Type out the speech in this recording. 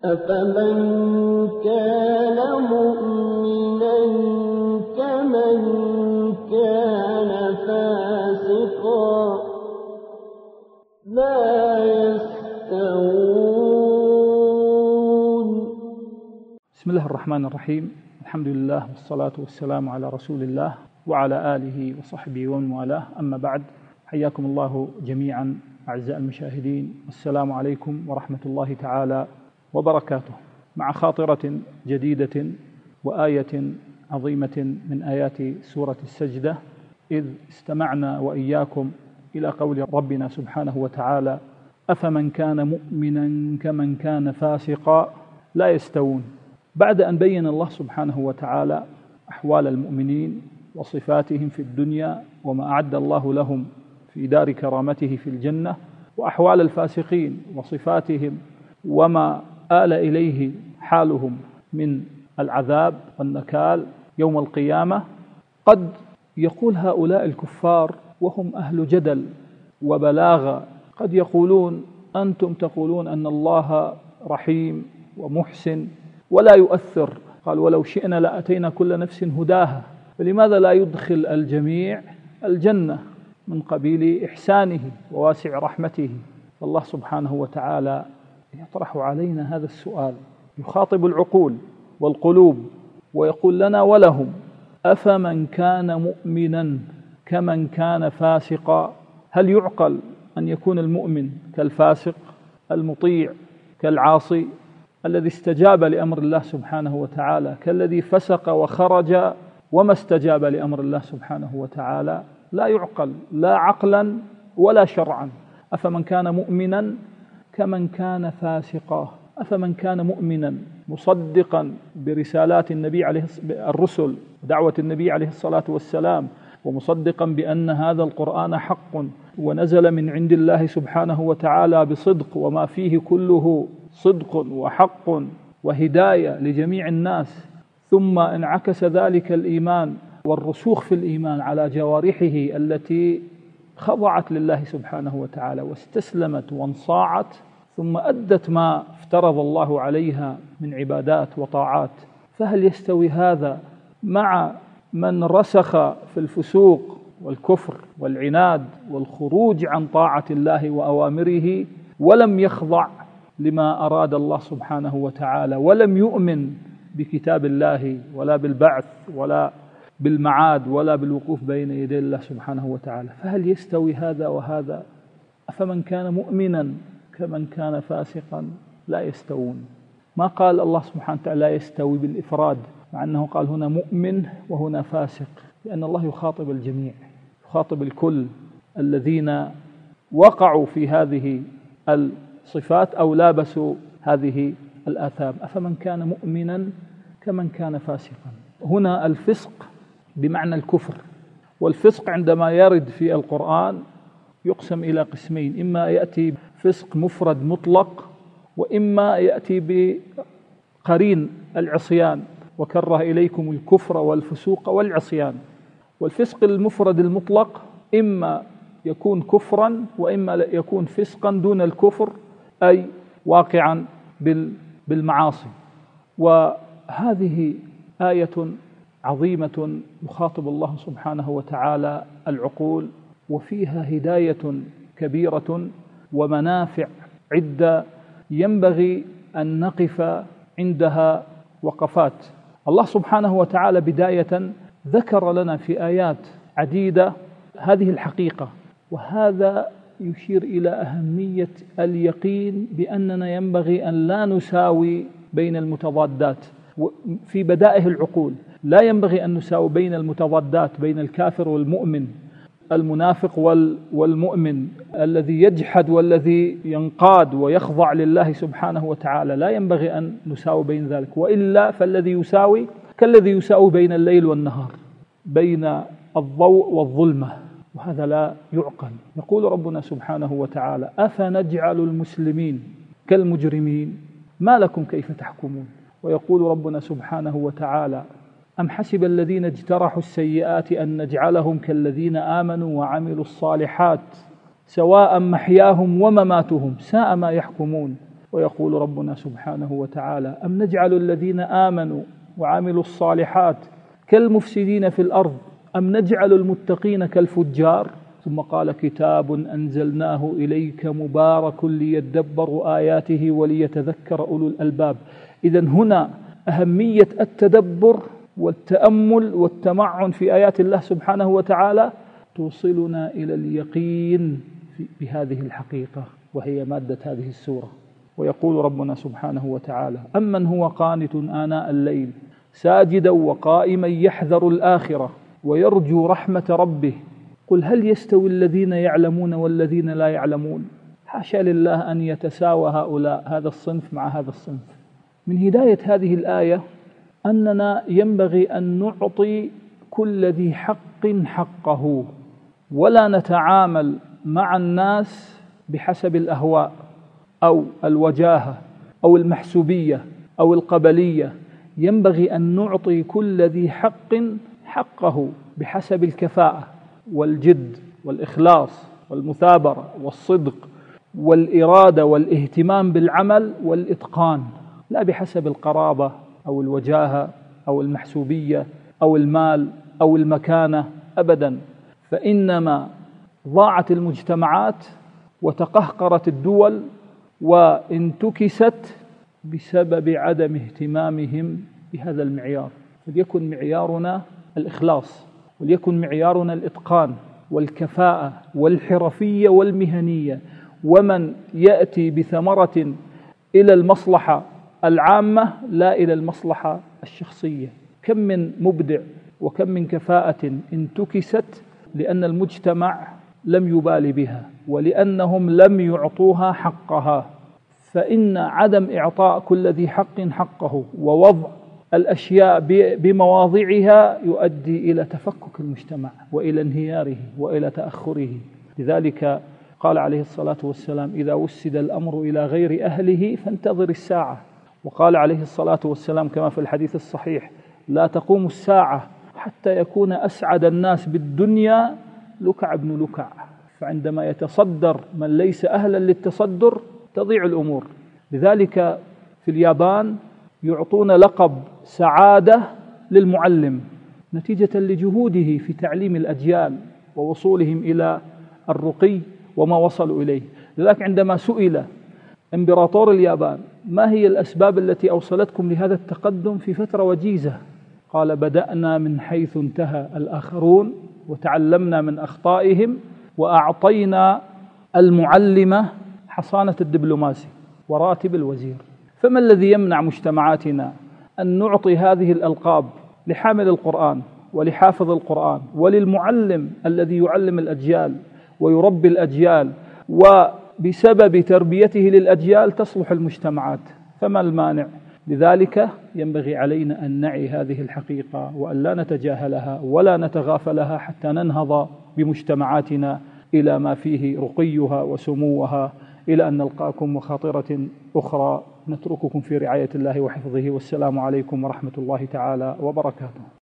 أفمن كان مؤمنا كمن كان فاسقا لا يستوون. بسم الله الرحمن الرحيم. الحمد لله والصلاة والسلام على رسول الله وعلى آله وصحبه ومن والاه، أما بعد، حياكم الله جميعا أعزائي المشاهدين، والسلام عليكم ورحمة الله تعالى وبركاته، مع خاطرة جديدة وآية عظيمة من آيات سورة السجدة، إذ استمعنا وإياكم إلى قول ربنا سبحانه وتعالى: أفمن كان مؤمنا كمن كان فاسقا لا يستوون. بعد أن بين الله سبحانه وتعالى أحوال المؤمنين وصفاتهم في الدنيا وما أعد الله لهم في دار كرامته في الجنة، وأحوال الفاسقين وصفاتهم وما آل إليه حالهم من العذاب والنكال يوم القيامة، قد يقول هؤلاء الكفار وهم أهل جدل وبلاغة، قد يقولون: أنتم تقولون أن الله رحيم ومحسن ولا يؤثر، قال: ولو شئنا لأتينا كل نفس هداها، فلماذا لا يدخل الجميع الجنة من قبيل إحسانه وواسع رحمته؟ فالله سبحانه وتعالى يطرح علينا هذا السؤال، يخاطب العقول والقلوب ويقول لنا ولهم: أفمن كان مؤمنا كمن كان فاسقا؟ هل يعقل أن يكون المؤمن كالفاسق، المطيع كالعاصي، الذي استجاب لأمر الله سبحانه وتعالى كالذي فسق وخرج وما استجاب لأمر الله سبحانه وتعالى؟ لا يعقل، لا عقلا ولا شرعا. أفمن كان مؤمنا كمن كان فاسقا. أفمن كان مؤمنا مصدقا برسالات النبي عليه الرسل دعوة النبي عليه الصلاة والسلام، ومصدقا بأن هذا القرآن حق ونزل من عند الله سبحانه وتعالى بصدق، وما فيه كله صدق وحق وهداية لجميع الناس، ثم انعكس ذلك الإيمان والرسوخ في الإيمان على جوارحه التي خضعت لله سبحانه وتعالى واستسلمت وانصاعت، ثم أدت ما افترض الله عليها من عبادات وطاعات. فهل يستوي هذا مع من رسخ في الفسوق والكفر والعناد والخروج عن طاعة الله وأوامره، ولم يخضع لما أراد الله سبحانه وتعالى، ولم يؤمن بكتاب الله ولا بالبعث ولا بالمعاد ولا بالوقوف بين يدي الله سبحانه وتعالى؟ فهل يستوي هذا وهذا؟ أفمن كان مؤمنا كمن كان فاسقا لا يستوون. ما قال الله سبحانه وتعالى لا يستوي بالإفراد، مع أنه قال هنا مؤمن وهنا فاسق، لأن الله يخاطب الجميع، يخاطب الكل الذين وقعوا في هذه الصفات أو لابسوا هذه الآثام. أفمن كان مؤمنا كمن كان فاسقا. هنا الفسق بمعنى الكفر، والفسق عندما يرد في القرآن يقسم إلى قسمين: إما يأتي فسق مفرد مطلق، وإما يأتي بقرين العصيان: وكره إليكم الكفر والفسوق والعصيان. والفسق المفرد المطلق إما يكون كفرا وإما يكون فسقا دون الكفر، أي واقعا بالمعاصي. وهذه آية عظيمة يخاطب الله سبحانه وتعالى العقول، وفيها هداية كبيرة ومنافع عدة ينبغي أن نقف عندها وقفات. الله سبحانه وتعالى بداية ذكر لنا في آيات عديدة هذه الحقيقة، وهذا يشير إلى أهمية اليقين بأننا ينبغي أن لا نساوي بين المتضادات في بدائه العقول. لا ينبغي أن نساوي بين المتضادات، بين الكافر والمؤمن، المنافق والمؤمن، الذي يجحد والذي ينقاد ويخضع لله سبحانه وتعالى. لا ينبغي أن نساوي بين ذلك، وإلا فالذي يساوي كالذي يساوي بين الليل والنهار، بين الضوء والظلمة، وهذا لا يعقل. يقول ربنا سبحانه وتعالى: أفنجعل المسلمين كالمجرمين ما لكم كيف تحكمون. ويقول ربنا سبحانه وتعالى: أم حسب الذين اجترحوا السيئات أن نجعلهم كالذين آمنوا وعملوا الصالحات سواء محياهم ومماتهم ساء ما يحكمون. ويقول ربنا سبحانه وتعالى: أم نجعل الذين آمنوا وعملوا الصالحات كالمفسدين في الأرض أم نجعل المتقين كالفجار. ثم قال: كتاب أنزلناه إليك مبارك ليدبروا آياته وليتذكر أولو الألباب. إذن هنا أهمية التدبر والتأمل والتمعن في آيات الله سبحانه وتعالى توصلنا إلى اليقين بهذه الحقيقة، وهي مادة هذه السورة. ويقول ربنا سبحانه وتعالى: أمن هو قانت آناء الليل ساجدا وقائما يحذر الآخرة ويرجو رحمة ربه قل هل يستوي الذين يعلمون والذين لا يعلمون. حاشا لله أن يتساوى هؤلاء، هذا الصنف مع هذا الصنف. من هداية هذه الآية أننا ينبغي أن نعطي كل ذي حق حقه، ولا نتعامل مع الناس بحسب الأهواء أو الوجاهة أو المحسوبية أو القبلية. ينبغي أن نعطي كل ذي حق حقه بحسب الكفاءة والجد والإخلاص والمثابرة والصدق والإرادة والاهتمام بالعمل والإتقان، لا بحسب القرابة أو الوجاهة أو المحسوبية أو المال أو المكانة أبدا. فإنما ضاعت المجتمعات وتقهقرت الدول وانتكست بسبب عدم اهتمامهم بهذا المعيار. وليكن معيارنا الإخلاص، وليكن معيارنا الإتقان والكفاءة والحرفية والمهنية، ومن يأتي بثمرة إلى المصلحة العامة لا إلى المصلحة الشخصية. كم من مبدع وكم من كفاءة انتكست لأن المجتمع لم يبالي بها ولأنهم لم يعطوها حقها. فإن عدم إعطاء كل ذي حق حقه ووضع الأشياء بمواضعها يؤدي إلى تفكك المجتمع وإلى انهياره وإلى تأخره. لذلك قال عليه الصلاة والسلام: إذا وسد الأمر إلى غير أهله فانتظر الساعة. وقال عليه الصلاة والسلام كما في الحديث الصحيح: لا تقوم الساعة حتى يكون أسعد الناس بالدنيا لكع بن لكع. فعندما يتصدر من ليس أهلا للتصدر تضيع الأمور. لذلك في اليابان يعطون لقب سعادة للمعلم نتيجة لجهوده في تعليم الأجيال ووصولهم إلى الرقي وما وصلوا إليه. لذلك عندما سئل إمبراطور اليابان: ما هي الأسباب التي أوصلتكم لهذا التقدم في فترة وجيزة؟ قال: بدأنا من حيث انتهى الآخرون وتعلمنا من أخطائهم وأعطينا المعلمة حصانة الدبلوماسي وراتب الوزير. فما الذي يمنع مجتمعاتنا أن نعطي هذه الألقاب لحامل القرآن ولحافظ القرآن وللمعلم الذي يعلم الأجيال ويربي الأجيال، وبسبب تربيته للأجيال تصلح المجتمعات؟ فما المانع؟ لذلك ينبغي علينا أن نعي هذه الحقيقة وأن لا نتجاهلها ولا نتغافلها حتى ننهض بمجتمعاتنا إلى ما فيه رقيها وسموها. إلى أن نلقاكم وخاطرة أخرى، نترككم في رعاية الله وحفظه، والسلام عليكم ورحمة الله تعالى وبركاته.